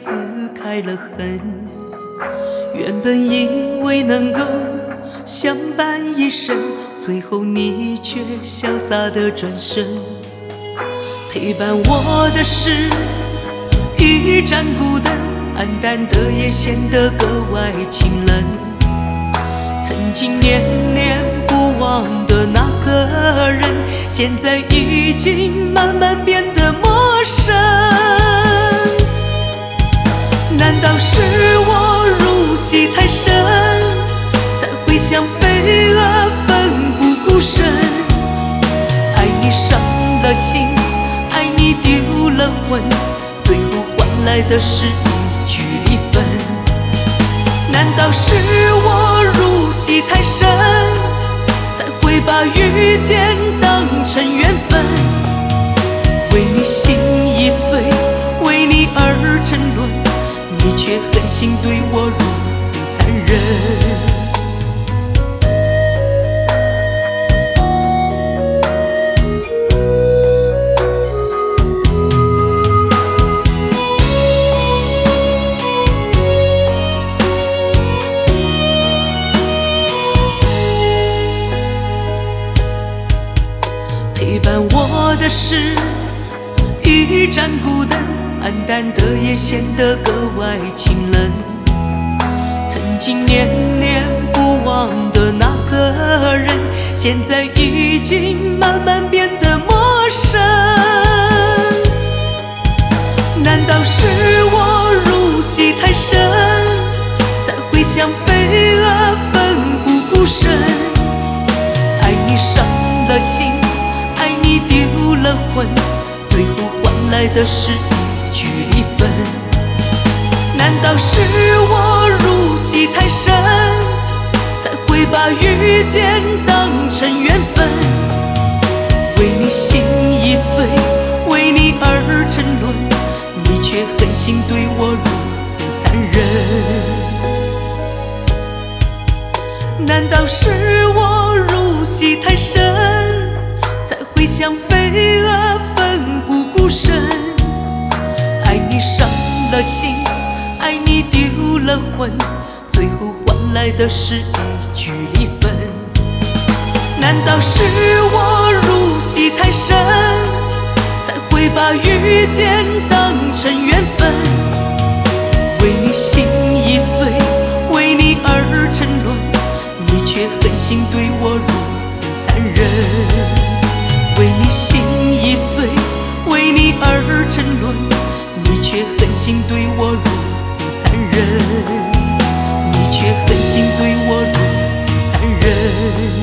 撕开了痕。原本以为能够相伴一生，最后你却潇洒地转身。陪伴我的是一盏孤灯，暗淡的夜显得格外清冷。曾经念念不忘的那个人，现在已经慢慢变得陌生。难道是我入戏太深，才会像飞蛾奋不顾身？爱你伤了心，爱你丢了魂，最后换来的是一句离分。难道是我入戏太深，才会把遇见当成缘分？为你心已碎，为你而沉沦，你却狠心对我如此残忍。陪伴我的是一盏孤灯，暗淡的夜显得格外清冷。曾经念念不忘的那个人，现在已经慢慢变得陌生。难道是我入戏太深，才会像飞蛾奋不顾身？爱你伤了心，爱你丢了魂，最后换来的是一句离分。难道是我入戏太深，才会把遇见当成缘分？为你心已碎，为你而沉沦，你却狠心对我如此残忍。难道是我入戏太深，才会像飞蛾奋不顾身？爱你伤了心，爱你丢了魂，最后换来的是一句离分。难道是我入戏太深，才会把遇见当成缘分？为你心已碎，为你而沉沦，你却狠心对我如此残忍。为你心已碎，为你而沉沦，你却狠心对我如此残忍，你却狠心对我如此残忍。